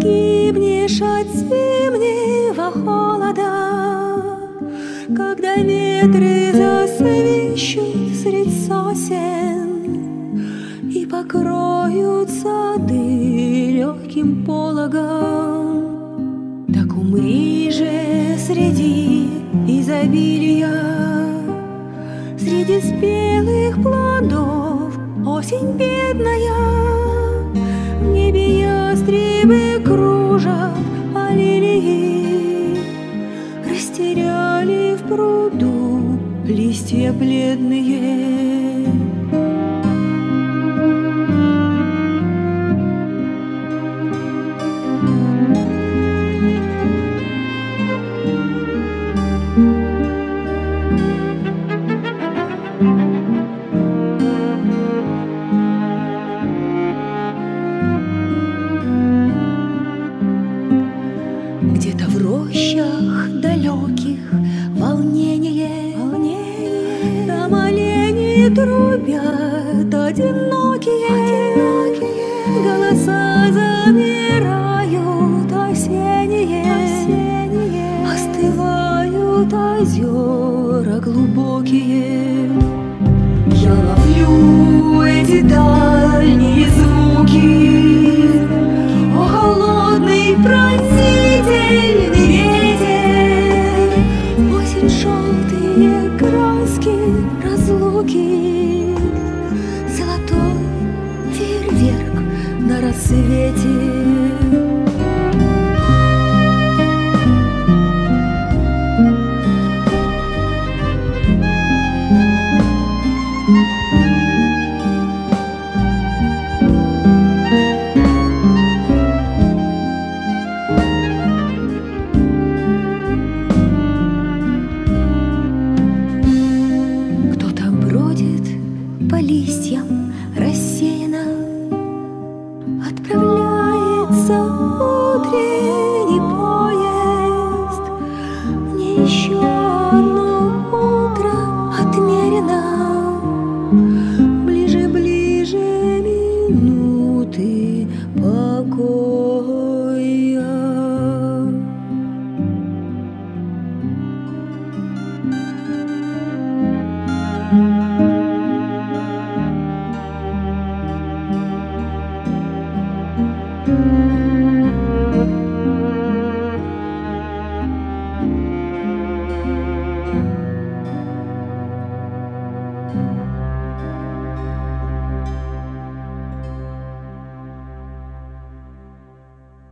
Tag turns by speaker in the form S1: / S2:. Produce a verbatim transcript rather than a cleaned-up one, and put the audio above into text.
S1: Гибнешь от зимнего холода, когда ветры засвищут средь сосен и покроют сады легким пологом. Так умри же среди изобилия, среди спелых плодов осень бедная. В небе ястребы кружат, а лилии растеряли в пруду листья бледные. Где-то в рощах далеких волнение, волнение. Там олени трубят одинокие, одинокие. Голоса замирают осенние, осенние. Остывают озера глубокие. Я ловлю эти дали